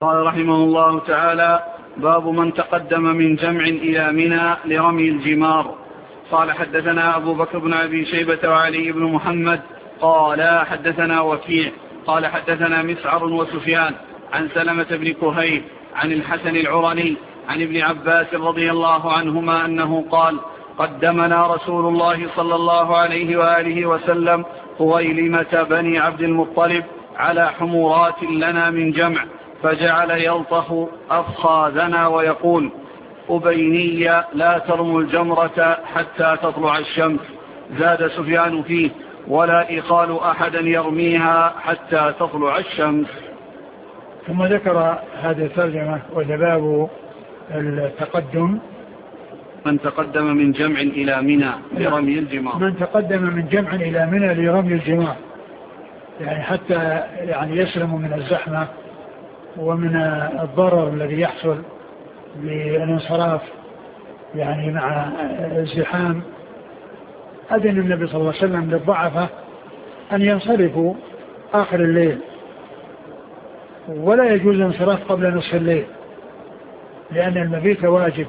قال رحمه الله تعالى: باب من تقدم من جمع إلى منى لرمي الجمار. قال: حدثنا أبو بكر بن أبي شيبة وعلي بن محمد قال: حدثنا وكيع قال: حدثنا مسعر وسفيان عن سلمة بن كهيل عن الحسن العرني عن ابن عباس رضي الله عنهما أنه قال: قدمنا رسول الله صلى الله عليه وآله وسلم خويلمة بني عبد المطلب على حمورات لنا من جمع، فجعل يلطخ أفخاذنا ويقول: أبيني لا ترموا الجمرة حتى تطلع الشمس. زاد سفيان فيه: ولا إخال أحدا يرميها حتى تطلع الشمس. ثم ذكر هذه الترجمة وباب التقدم: من تقدم من جمع إلى منى لرمي الجمار. من تقدم من جمع إلى منى لرمي الجمار، يعني حتى يسلم من الزحمة ومن الضرر الذي يحصل بالانصراف مع الزحام. أذن النبي صلى الله عليه وسلم للضعفة أن ينصرفوا آخر الليل، ولا يجوز الانصراف قبل نصف الليل لأن المبيت واجب،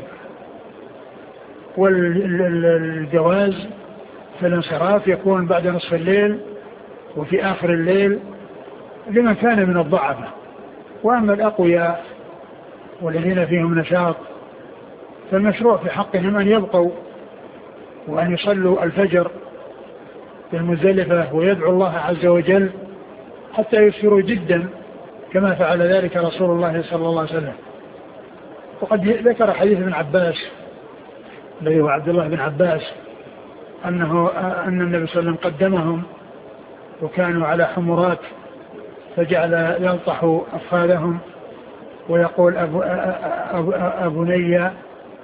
والجواز في الانصراف يكون بعد نصف الليل وفي آخر الليل لمن كان من الضعفة. وأما الأقوياء والذين فيهم نشاط فالمشروع في حقهم أن يبقوا وأن يصلوا الفجر في المزدلفة ويدعو الله عز وجل حتى يسروا جدا كما فعل ذلك رسول الله صلى الله عليه وسلم. وقد ذكر حديث ابن عباس الذي هو عبد الله بن عباس أن النبي صلى الله عليه وسلم قدمهم وكانوا على حمرات، فجعل يلطح أفخاذهم ويقول: أبني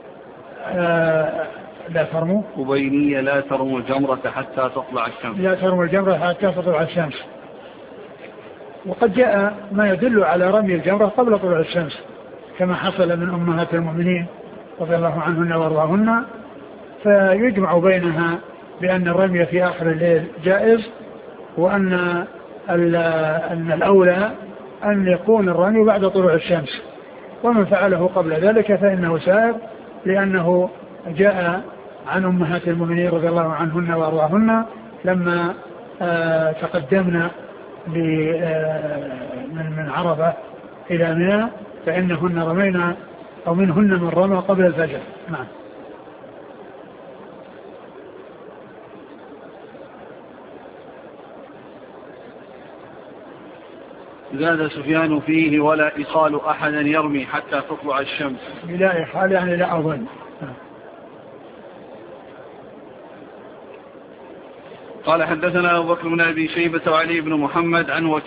لا ترموا أبيني لا ترموا الجمرة حتى تطلع الشمس. لا ترموا الجمرة حتى تطلع الشمس. وقد جاء ما يدل على رمي الجمرة قبل طلوع الشمس كما حصل من أمهات المؤمنين رضي الله عنهن وارضاهن، فيجمع بينها بأن الرمي في آخر الليل جائز، وأن الأولى أن يكون الرمي بعد طلوع الشمس، ومن فعله قبل ذلك فإنه سائر، لأنه جاء عن أمهات المؤمنين رضي الله عنهن وارضاهن لما تقدمنا من عرفة إلى منى فإنهن رمينا أو منهن من رمى قبل الفجر. نعم. زاد سفيان فيه: ولا إخال أحدا يرمي حتى تطلع الشمس. لا إخال يعني لا أظن. قال: حدثنا أبو بكر بن أبي شيبة وعلي بن محمد عن وكيع